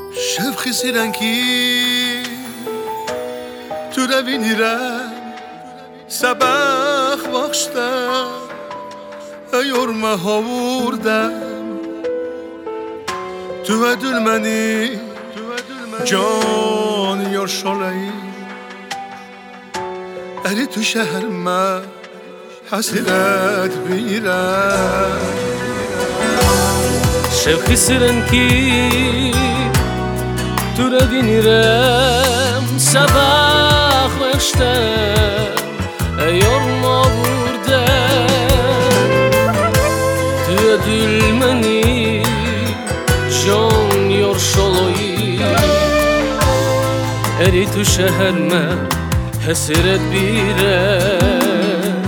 شفخی سیرنکی تو روی نیرم سبخ بخشتم ایورمه ها وردم تو ادول منی جان یار شالایی اری تو شهر من حسرت بیرم شفخی سیرنکی تو روی نیرم سبخ بخشتم ایورمه وردم تو ادول منی جان یار شالایی اری تو شهر من حسرت بیرم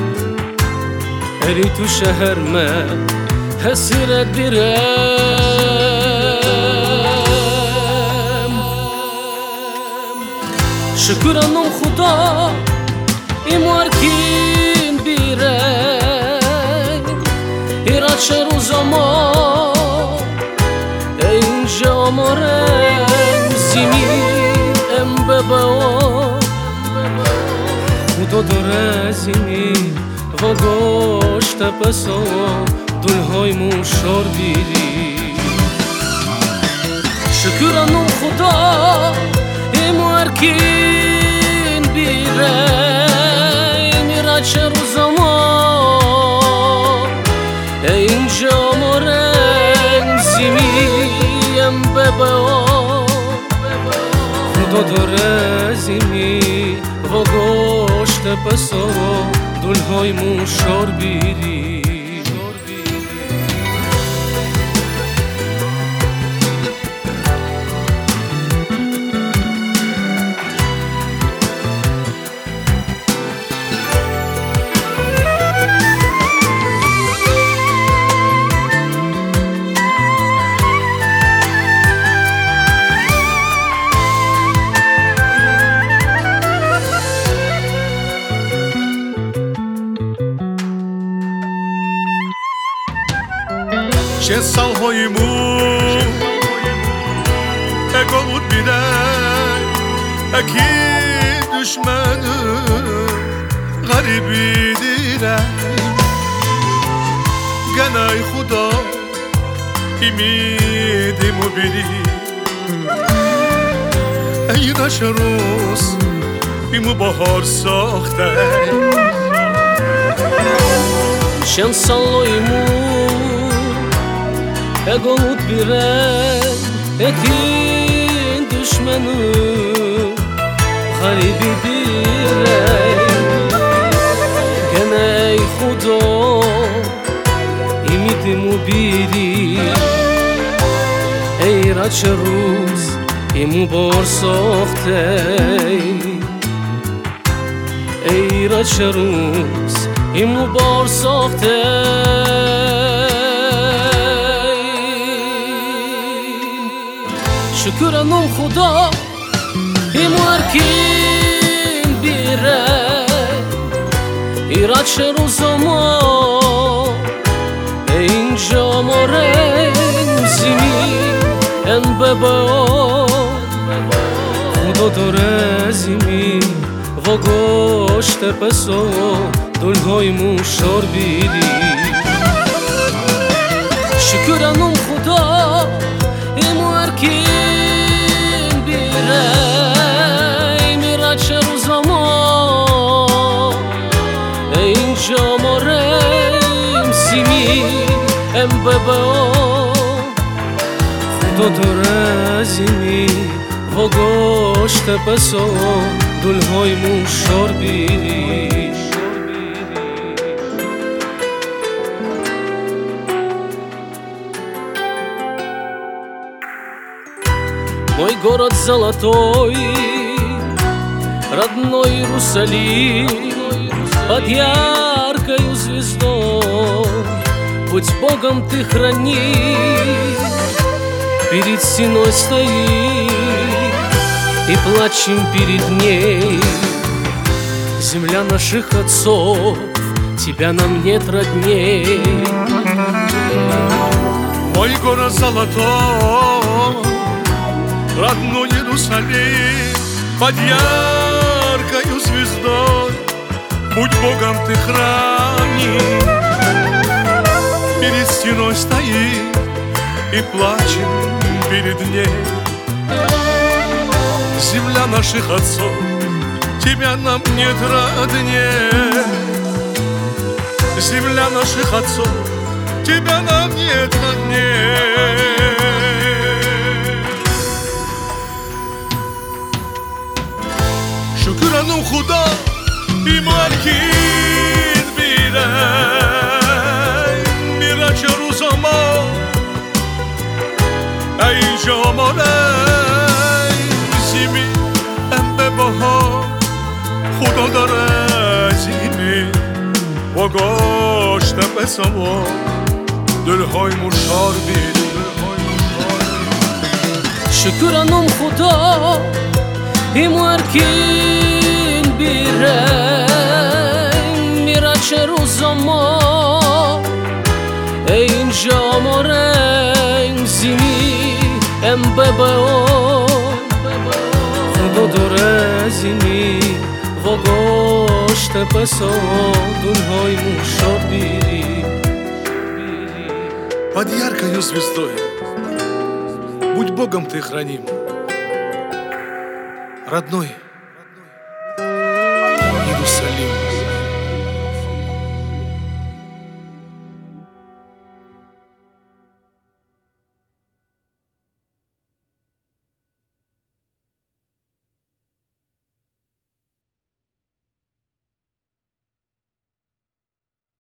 اری تو شهر من حسرت بیرم شکرانم خدا ایمارکیم بیرم ایراد چه روزاما اینجا مارم زمین ام ببا خدا داره زمین و گوشت پسا دلهای موشار بیری شکرانم خدا ایمارکین بیرم ایراد چه روزاما اینجا مارم زمین ببا خدا داره زمین و گوشت پسا دلهای موشار بیری چه سالهایمون اگود بیرن اکی دشمن غریبی دیرن گنای خدا امیدیمو بیری ایراش روز ایمو بهار ساخته چند سالهایمون اگود بیرن اکی دشمنو غریبی دیرن گنای خدا امیدیمو بیری ایراد چه روز ایمو بار ساخته ایراد چه روز ایمو بار ساخته شکرانم خدا ایمارکین بیرم ایراد چه روزاما اینجا مارم زمین ان ببا خدا داره زمین و گوشت پسا دلهای موشار بیری شکرانم خدا ایمارکین چه روزاما اینجا مارم زمین ام ببا خدا داره زمین و گوشت پسا دلهای موشار بیری Мой город золотой, родной Иерусалим, под яркою звездой, будь Богом ты храни, перед стеной стоит и плачем перед ней. Земля наших отцов, тебя нам нет родней. Мой город золотой, Иерусалим, под яркою звездой, будь Богом ты храним. Перед стеной стоим и плачем перед ней. Земля наших отцов, тебя нам нет роднее. Земля наших отцов, тебя нам нет роднее. شکرانم خدا ایمالکین بیرای میره چه روز ما اینجا مالای زیمی ام به بها خدا داره زیمی و گاشته به سما دلهای مرشار بیدی شکرانم خدا ایمالکین بیرای میره چه روز ما اینجا مالای زیمی ام به بها خدا داره زیمی و گاشته پسا دنهای موشار بیری. Под яркою звездой будь Богом ты храним, родной.